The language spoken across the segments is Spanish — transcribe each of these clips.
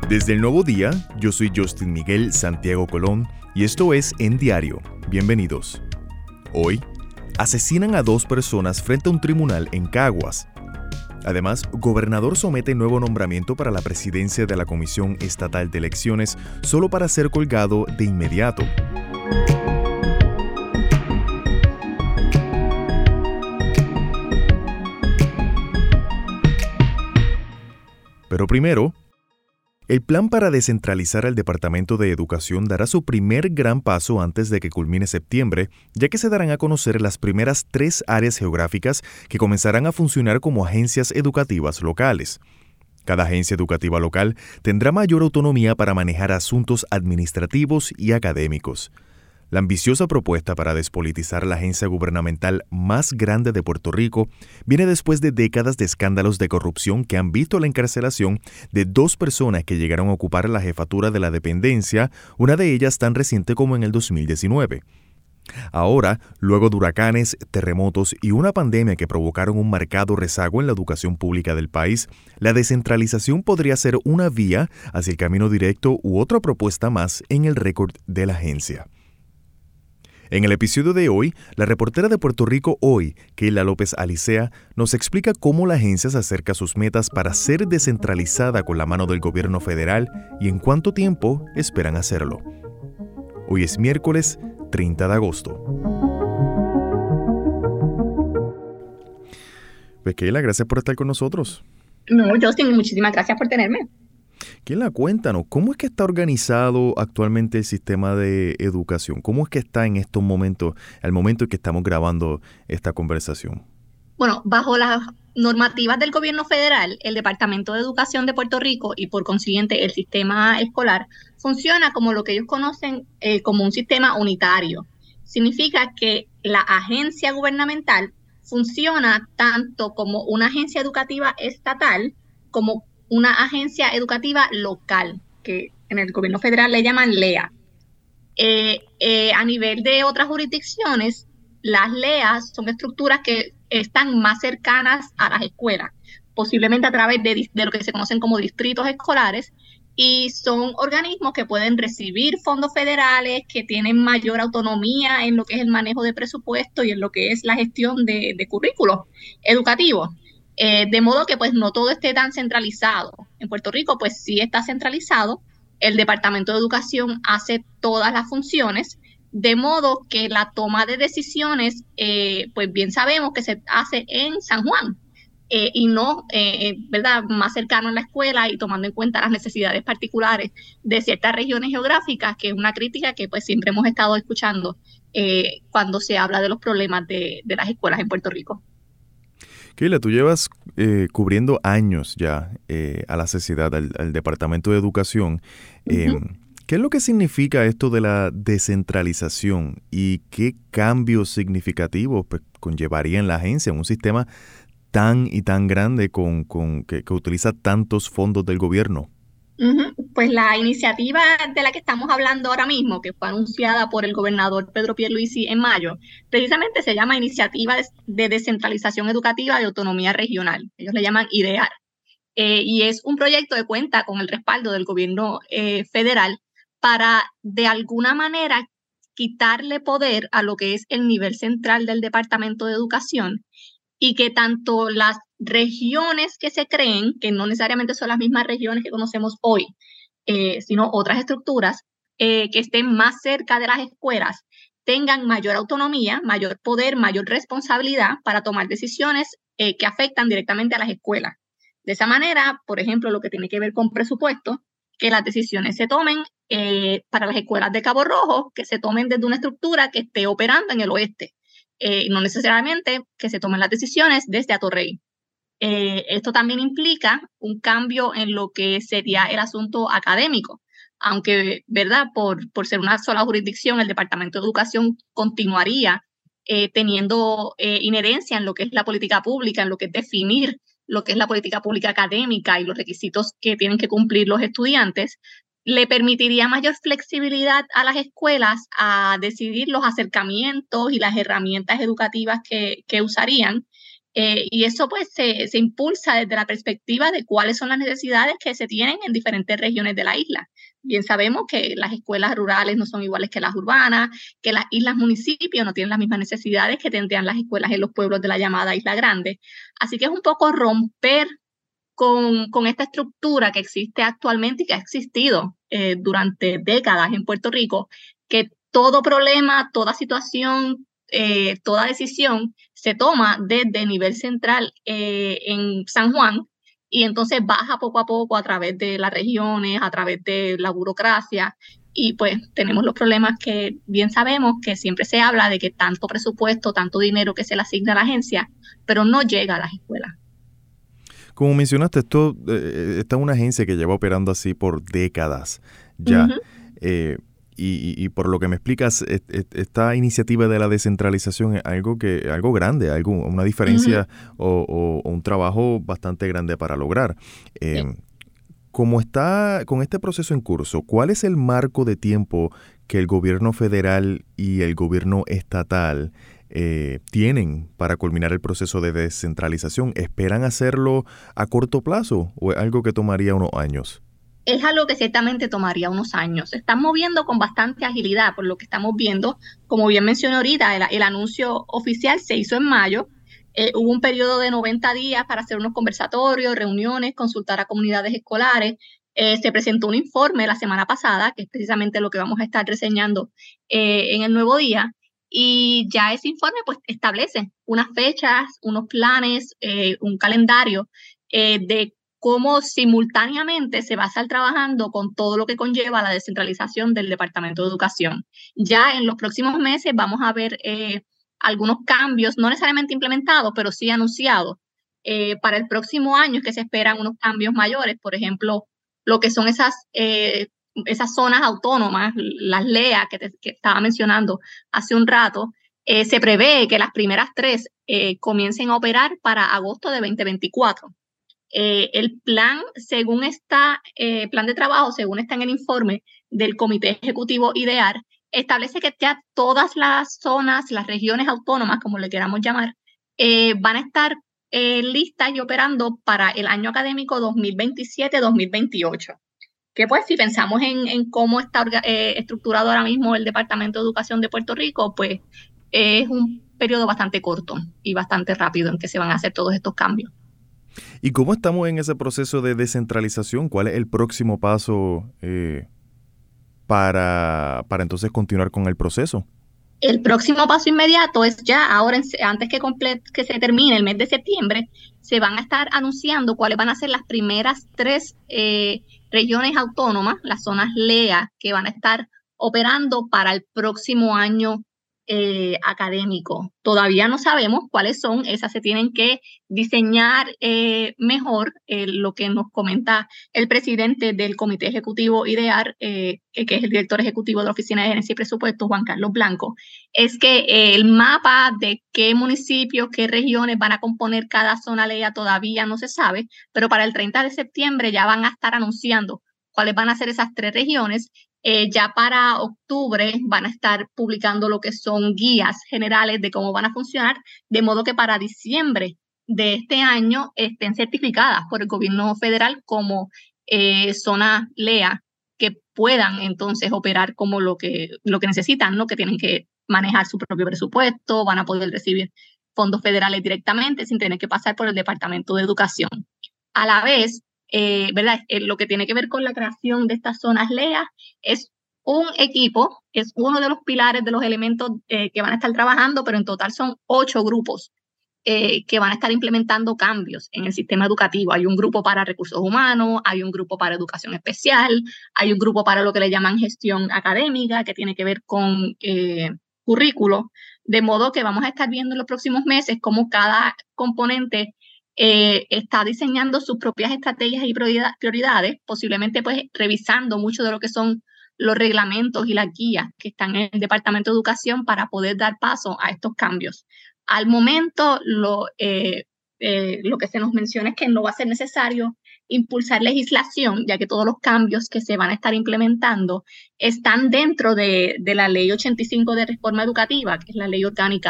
Desde el nuevo día, yo soy Justin Miguel Santiago Colón y esto es En Diario. Bienvenidos. Hoy, asesinan a 2 personas frente a un tribunal en Caguas. Además, gobernador somete nuevo nombramiento para la presidencia de la Comisión Estatal de Elecciones solo para ser colgado de inmediato. Pero primero, el plan para descentralizar el Departamento de Educación dará su primer gran paso antes de que culmine septiembre, ya que se darán a conocer las primeras 3 áreas geográficas que comenzarán a funcionar como agencias educativas locales. Cada agencia educativa local tendrá mayor autonomía para manejar asuntos administrativos y académicos. La ambiciosa propuesta para despolitizar la agencia gubernamental más grande de Puerto Rico viene después de décadas de escándalos de corrupción que han visto la encarcelación de 2 personas que llegaron a ocupar la jefatura de la dependencia, una de ellas tan reciente como en el 2019. Ahora, luego de huracanes, terremotos y una pandemia que provocaron un marcado rezago en la educación pública del país, la descentralización podría ser una vía hacia el camino directo u otra propuesta más en el récord de la agencia. En el episodio de hoy, la reportera de Puerto Rico Hoy, Keila López Alicea, nos explica cómo la agencia se acerca a sus metas para ser descentralizada con la mano del gobierno federal y en cuánto tiempo esperan hacerlo. Hoy es miércoles 30 de agosto. Pues Keila, gracias por estar con nosotros. No, Justin, muchísimas gracias por tenerme. Keila, cuéntanos, ¿cómo es que está organizado actualmente el sistema de educación? ¿Cómo es que está en estos momentos, al momento en que estamos grabando esta conversación? Bueno, bajo las normativas del gobierno federal, el Departamento de Educación de Puerto Rico y por consiguiente el sistema escolar funciona como lo que ellos conocen como un sistema unitario. Significa que la agencia gubernamental funciona tanto como una agencia educativa estatal como una agencia educativa local, que en el gobierno federal le llaman LEA. A nivel de otras jurisdicciones, las LEAs son estructuras que están más cercanas a las escuelas, posiblemente a través de lo que se conocen como distritos escolares, y son organismos que pueden recibir fondos federales, que tienen mayor autonomía en lo que es el manejo de presupuesto y en lo que es la gestión de currículos educativos. De modo que pues no todo esté tan centralizado. En Puerto Rico pues sí está centralizado. El Departamento de Educación hace todas las funciones, de modo que la toma de decisiones, pues bien sabemos que se hace en San Juan y no, ¿verdad?, más cercano a la escuela y tomando en cuenta las necesidades particulares de ciertas regiones geográficas, que es una crítica que pues siempre hemos estado escuchando cuando se habla de los problemas de las escuelas en Puerto Rico. Keila, tú llevas cubriendo años ya a la sociedad, al Departamento de Educación. ¿Qué es lo que significa esto de la descentralización y qué cambios significativos pues, conllevaría en la agencia, en un sistema tan y tan grande que utiliza tantos fondos del gobierno? Pues la iniciativa de la que estamos hablando ahora mismo, que fue anunciada por el gobernador Pedro Pierluisi en mayo, precisamente se llama Iniciativa de Descentralización Educativa de Autonomía Regional. Ellos le llaman IDEAR. Y es un proyecto que cuenta con el respaldo del gobierno federal para, de alguna manera, quitarle poder a lo que es el nivel central del Departamento de Educación y que tanto las regiones que se creen, que no necesariamente son las mismas regiones que conocemos hoy, sino otras estructuras que estén más cerca de las escuelas, tengan mayor autonomía, mayor poder, mayor responsabilidad para tomar decisiones que afectan directamente a las escuelas. De esa manera, por ejemplo, lo que tiene que ver con presupuesto, que las decisiones se tomen para las escuelas de Cabo Rojo, que se tomen desde una estructura que esté operando en el oeste. No necesariamente que se tomen las decisiones desde Atorrey. Esto también implica un cambio en lo que sería el asunto académico, aunque, ¿verdad?, por ser una sola jurisdicción, el Departamento de Educación continuaría teniendo inherencia en lo que es la política pública, en lo que es definir lo que es la política pública académica y los requisitos que tienen que cumplir los estudiantes, le permitiría mayor flexibilidad a las escuelas a decidir los acercamientos y las herramientas educativas que usarían Y eso pues se impulsa desde la perspectiva de cuáles son las necesidades que se tienen en diferentes regiones de la isla. Bien sabemos que las escuelas rurales no son iguales que las urbanas, que las islas municipios no tienen las mismas necesidades que tendrían las escuelas en los pueblos de la llamada Isla Grande. Así que es un poco romper con esta estructura que existe actualmente y que ha existido durante décadas en Puerto Rico, que todo problema, toda situación, toda decisión se toma desde nivel central en San Juan y entonces baja poco a poco a través de las regiones, a través de la burocracia y pues tenemos los problemas que bien sabemos que siempre se habla de que tanto presupuesto, tanto dinero que se le asigna a la agencia, pero no llega a las escuelas. Como mencionaste, esta es una agencia que lleva operando así por décadas ya. Y por lo que me explicas, esta iniciativa de la descentralización es algo grande, una diferencia o un trabajo bastante grande para lograr. Como está con este proceso en curso, ¿cuál es el marco de tiempo que el gobierno federal y el gobierno estatal tienen para culminar el proceso de descentralización? ¿Esperan hacerlo a corto plazo o es algo que tomaría unos años? Es algo que ciertamente tomaría unos años. Se están moviendo con bastante agilidad, por lo que estamos viendo. Como bien mencioné ahorita, el anuncio oficial se hizo en mayo. Hubo un periodo de 90 días para hacer unos conversatorios, reuniones, consultar a comunidades escolares. Se presentó un informe la semana pasada, que es precisamente lo que vamos a estar reseñando en el nuevo día. Y ya ese informe pues establece unas fechas, unos planes, un calendario de cómo simultáneamente se va a estar trabajando con todo lo que conlleva la descentralización del Departamento de Educación. Ya en los próximos meses vamos a ver algunos cambios, no necesariamente implementados, pero sí anunciados. Para el próximo año es que se esperan unos cambios mayores, por ejemplo, lo que son esas zonas autónomas, las LEA que estaba mencionando hace un rato. Se prevé que las primeras 3 comiencen a operar para agosto de 2024. El plan, plan de trabajo, según está en el informe del Comité Ejecutivo IDEAR, establece que ya todas las zonas, las regiones autónomas, como le queramos llamar, van a estar listas y operando para el año académico 2027-2028. Que pues si pensamos en cómo está estructurado ahora mismo el Departamento de Educación de Puerto Rico, pues es un periodo bastante corto y bastante rápido en que se van a hacer todos estos cambios. ¿Y cómo estamos en ese proceso de descentralización? ¿Cuál es el próximo paso para entonces continuar con el proceso? El próximo paso inmediato es ya ahora, antes que se termine el mes de septiembre, se van a estar anunciando cuáles van a ser las primeras 3 regiones autónomas, las zonas LEA, que van a estar operando para el próximo año académico. Todavía no sabemos cuáles son, esas se tienen que diseñar mejor, lo que nos comenta el presidente del Comité Ejecutivo IDEAR, que es el director ejecutivo de la Oficina de Gerencia y Presupuestos, Juan Carlos Blanco, es que el mapa de qué municipios, qué regiones van a componer cada zona LEA todavía no se sabe, pero para el 30 de septiembre ya van a estar anunciando cuáles van a ser esas 3 regiones. Ya para octubre van a estar publicando lo que son guías generales de cómo van a funcionar, de modo que para diciembre de este año estén certificadas por el gobierno federal como zona LEA, que puedan entonces operar como lo que necesitan, ¿no? Que tienen que manejar su propio presupuesto, van a poder recibir fondos federales directamente sin tener que pasar por el Departamento de Educación. A la vez, ¿verdad? Lo que tiene que ver con la creación de estas zonas LEA es un equipo, es uno de los pilares de los elementos que van a estar trabajando, pero en total son 8 grupos que van a estar implementando cambios en el sistema educativo. Hay un grupo para recursos humanos, hay un grupo para educación especial, hay un grupo para lo que le llaman gestión académica, que tiene que ver con currículo, de modo que vamos a estar viendo en los próximos meses cómo cada componente está diseñando sus propias estrategias y prioridades, posiblemente pues revisando mucho de lo que son los reglamentos y las guías que están en el Departamento de Educación para poder dar paso a estos cambios. Al momento, lo que se nos menciona es que no va a ser necesario impulsar legislación, ya que todos los cambios que se van a estar implementando están dentro de la Ley 85 de Reforma Educativa, que es la ley orgánica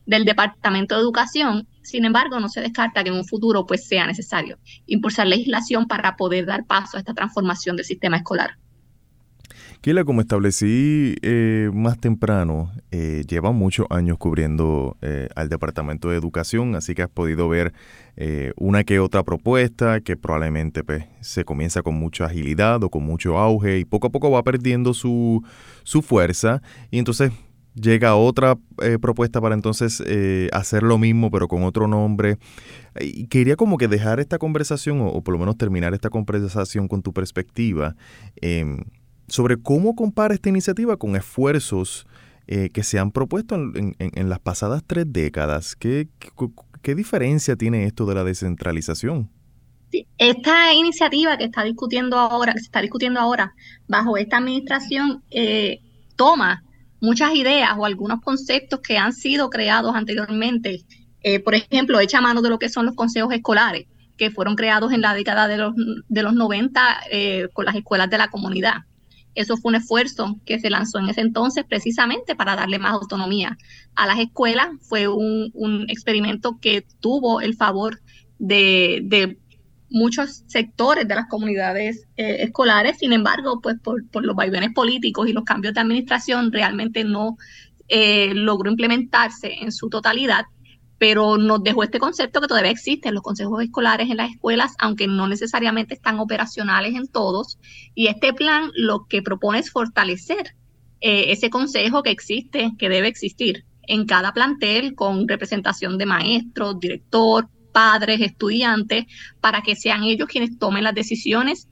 del Departamento de Educación. Sin embargo, no se descarta que en un futuro pues sea necesario impulsar legislación para poder dar paso a esta transformación del sistema escolar. Keila, como establecí más temprano, lleva muchos años cubriendo al Departamento de Educación, así que has podido ver una que otra propuesta que probablemente pues, se comienza con mucha agilidad o con mucho auge y poco a poco va perdiendo su fuerza y entonces llega otra propuesta para entonces hacer lo mismo pero con otro nombre. Y quería como que dejar esta conversación o por lo menos terminar esta conversación con tu perspectiva sobre cómo compara esta iniciativa con esfuerzos que se han propuesto en las pasadas 3 décadas. ¿Qué diferencia tiene esto de la descentralización? Sí, esta iniciativa que se está discutiendo ahora bajo esta administración toma muchas ideas o algunos conceptos que han sido creados anteriormente. Por ejemplo, echa mano de lo que son los consejos escolares, que fueron creados en la década de los 90 con las escuelas de la comunidad. Eso fue un esfuerzo que se lanzó en ese entonces precisamente para darle más autonomía a las escuelas. Fue un experimento que tuvo el favor de muchos sectores de las comunidades escolares. Sin embargo, pues por los vaivenes políticos y los cambios de administración realmente no logró implementarse en su totalidad, pero nos dejó este concepto que todavía existen los consejos escolares en las escuelas, aunque no necesariamente están operacionales en todos. Y este plan lo que propone es fortalecer ese consejo que existe, que debe existir en cada plantel, con representación de maestros, director, padres, estudiantes, para que sean ellos quienes tomen las decisiones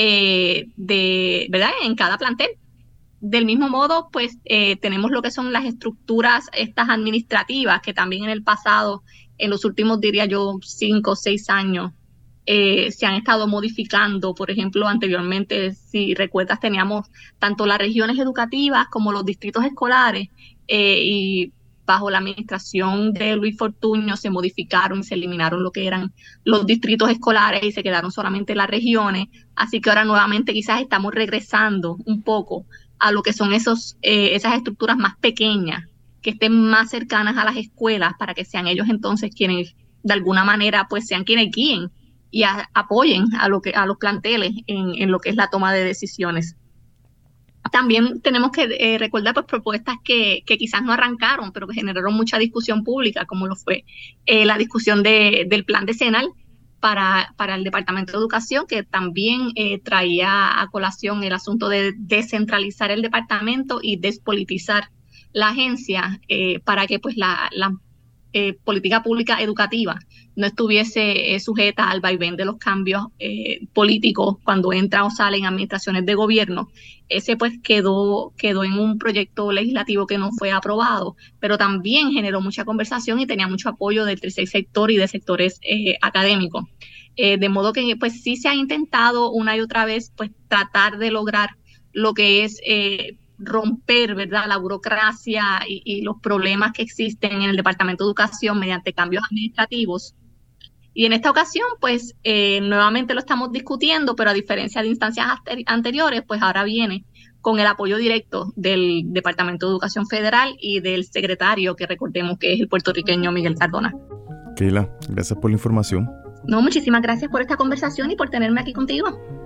¿verdad? En cada plantel. Del mismo modo, pues tenemos lo que son las estructuras estas administrativas que también en el pasado, en los últimos, diría yo, 5 o 6 años, se han estado modificando. Por ejemplo, anteriormente, si recuerdas, teníamos tanto las regiones educativas como los distritos escolares y bajo la administración de Luis Fortuño se modificaron y se eliminaron lo que eran los distritos escolares y se quedaron solamente las regiones. Así que ahora nuevamente quizás estamos regresando un poco a lo que son esas estructuras más pequeñas, que estén más cercanas a las escuelas para que sean ellos entonces quienes de alguna manera pues sean quienes guíen y apoyen a los planteles en lo que es la toma de decisiones. También tenemos que recordar pues propuestas que quizás no arrancaron, pero que generaron mucha discusión pública, como lo fue la discusión del plan decenal para el Departamento de Educación, que también traía a colación el asunto de descentralizar el departamento y despolitizar la agencia para que pues la política pública educativa no estuviese sujeta al vaivén de los cambios políticos cuando entran o salen administraciones de gobierno. Ese pues quedó en un proyecto legislativo que no fue aprobado, pero también generó mucha conversación y tenía mucho apoyo del tercer sector y de sectores académicos. De modo que pues sí se ha intentado una y otra vez pues tratar de lograr lo que es romper, ¿verdad?, la burocracia y los problemas que existen en el Departamento de Educación mediante cambios administrativos. Y en esta ocasión, pues, nuevamente lo estamos discutiendo, pero a diferencia de instancias anteriores, pues ahora viene con el apoyo directo del Departamento de Educación Federal y del secretario, que recordemos que es el puertorriqueño Miguel Cardona. Keila, gracias por la información. No, muchísimas gracias por esta conversación y por tenerme aquí contigo.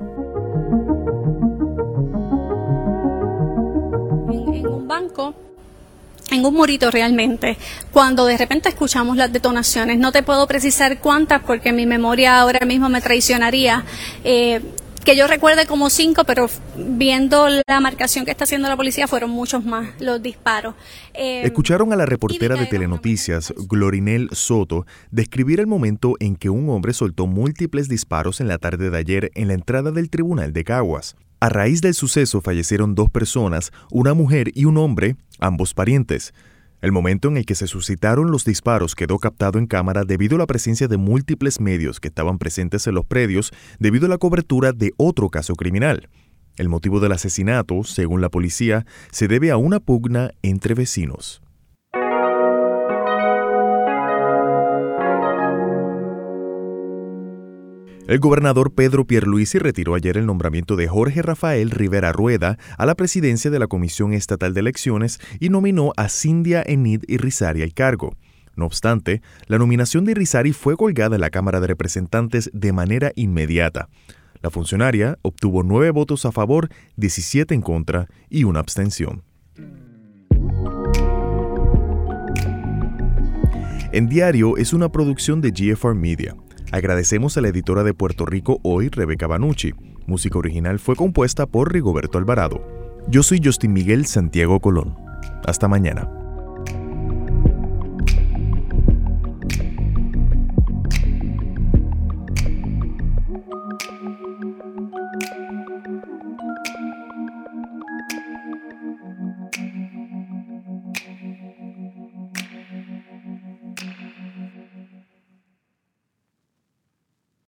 En un banco, en un murito realmente, cuando de repente escuchamos las detonaciones, no te puedo precisar cuántas porque mi memoria ahora mismo me traicionaría, que yo recuerde como 5, pero viendo la marcación que está haciendo la policía fueron muchos más los disparos. Escucharon a la reportera de Telenoticias, Glorinel Soto, describir el momento en que un hombre soltó múltiples disparos en la tarde de ayer en la entrada del tribunal de Caguas. A raíz del suceso fallecieron 2 personas, una mujer y un hombre, ambos parientes. El momento en el que se suscitaron los disparos quedó captado en cámara debido a la presencia de múltiples medios que estaban presentes en los predios debido a la cobertura de otro caso criminal. El motivo del asesinato, según la policía, se debe a una pugna entre vecinos. El gobernador Pedro Pierluisi retiró ayer el nombramiento de Jorge Rafael Rivera Rueda a la presidencia de la Comisión Estatal de Elecciones y nominó a Cindia Enid Irizarry al cargo. No obstante, la nominación de Irizarry fue colgada en la Cámara de Representantes de manera inmediata. La funcionaria obtuvo 9 votos a favor, 17 en contra y una abstención. En Diario es una producción de GFR Media. Agradecemos a la editora de Puerto Rico Hoy, Rebeca Banucci. Música original fue compuesta por Rigoberto Alvarado. Yo soy Justin Miguel Santiago Colón. Hasta mañana.